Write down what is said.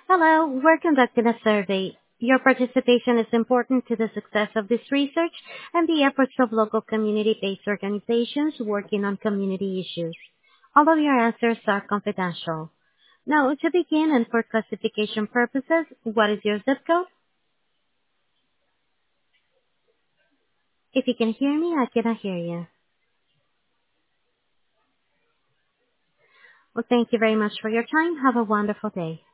Hello, we're conducting a survey. Your participation is important to the success of this research and the efforts of local community-based organizations working on community issues. All of your answers are confidential. Now, to begin and for classification purposes, what is your zip code? If you can hear me, I cannot hear you. Well, thank you very much for your time. Have a wonderful day.